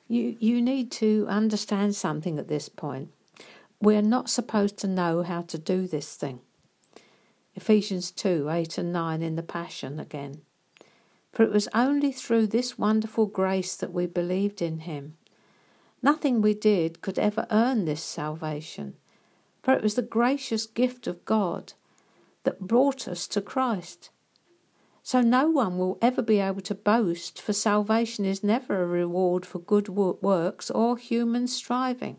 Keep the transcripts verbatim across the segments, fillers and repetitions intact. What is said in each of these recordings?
You, you need to understand something at this point. We're not supposed to know how to do this thing. Ephesians two, eight and nine in the Passion again. For it was only through this wonderful grace that we believed in him. Nothing we did could ever earn this salvation, for it was the gracious gift of God that brought us to Christ. So no one will ever be able to boast, for salvation is never a reward for good works or human striving.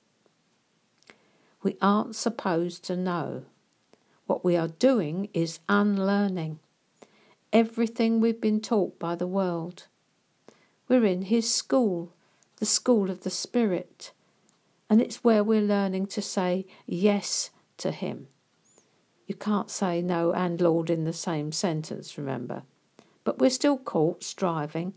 We aren't supposed to know. What we are doing is unlearning everything we've been taught by the world. We're in his school, the school of the Spirit, and it's where we're learning to say yes to him. You can't say no and Lord in the same sentence, remember. But we're still caught striving.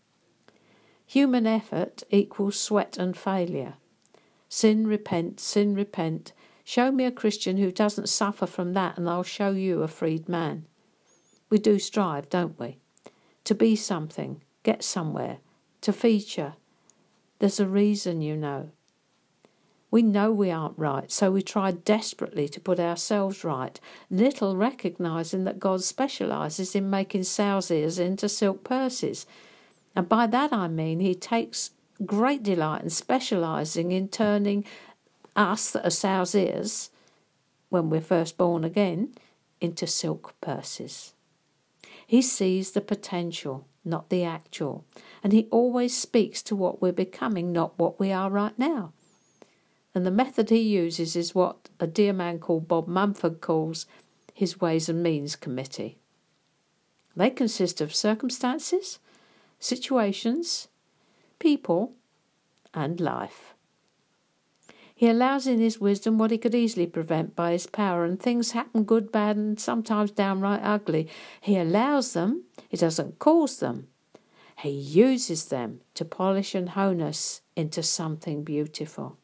Human effort equals sweat and failure. Sin, repent, sin, repent. Show me a Christian who doesn't suffer from that and I'll show you a freed man. We do strive, don't we? To be something, get somewhere, to feature. There's a reason, you know. We know we aren't right, so we try desperately to put ourselves right, little recognising that God specialises in making sow's ears into silk purses. And by that I mean he takes great delight in specialising in turning us that are sow's ears, when we're first born again, into silk purses. He sees the potential, not the actual, and he always speaks to what we're becoming, not what we are right now. And the method he uses is what a dear man called Bob Mumford calls his Ways and Means Committee. They consist of circumstances, situations, people, and life. He allows in his wisdom what he could easily prevent by his power, and things happen good, bad, and sometimes downright ugly. He allows them, he doesn't cause them. He uses them to polish and hone us into something beautiful.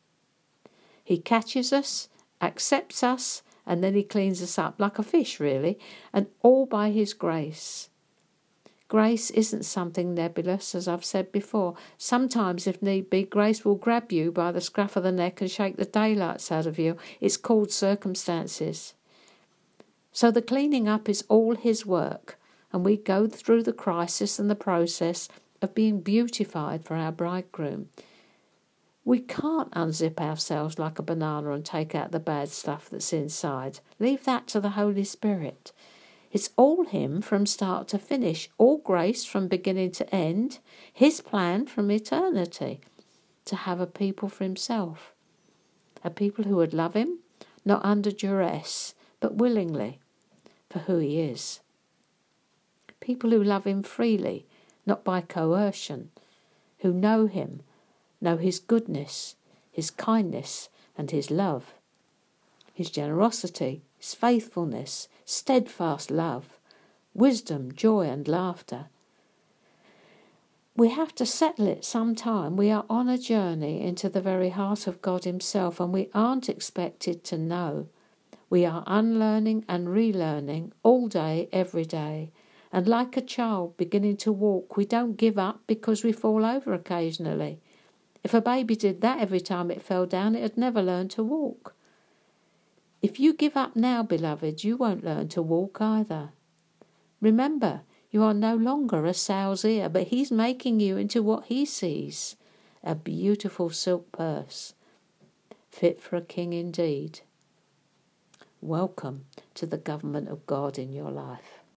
He catches us, accepts us, and then he cleans us up like a fish, really, and all by his grace. Grace isn't something nebulous, as I've said before. Sometimes, if need be, grace will grab you by the scruff of the neck and shake the daylights out of you. It's called circumstances. So the cleaning up is all his work, and we go through the crisis and the process of being beautified for our bridegroom. We can't unzip ourselves like a banana and take out the bad stuff that's inside. Leave that to the Holy Spirit. It's all him from start to finish, all grace from beginning to end, his plan from eternity, to have a people for himself, a people who would love him, not under duress, but willingly, for who he is. People who love him freely, not by coercion, who know him, know his goodness, his kindness, and his love, his generosity, his faithfulness, steadfast love, wisdom, joy, and laughter. We have to settle it sometime. We are on a journey into the very heart of God himself, and we aren't expected to know. We are unlearning and relearning all day, every day. And like a child beginning to walk, we don't give up because we fall over occasionally. If a baby did that every time it fell down, it had never learned to walk. If you give up now, beloved, you won't learn to walk either. Remember, you are no longer a sow's ear, but he's making you into what he sees, a beautiful silk purse, fit for a king indeed. Welcome to the government of God in your life.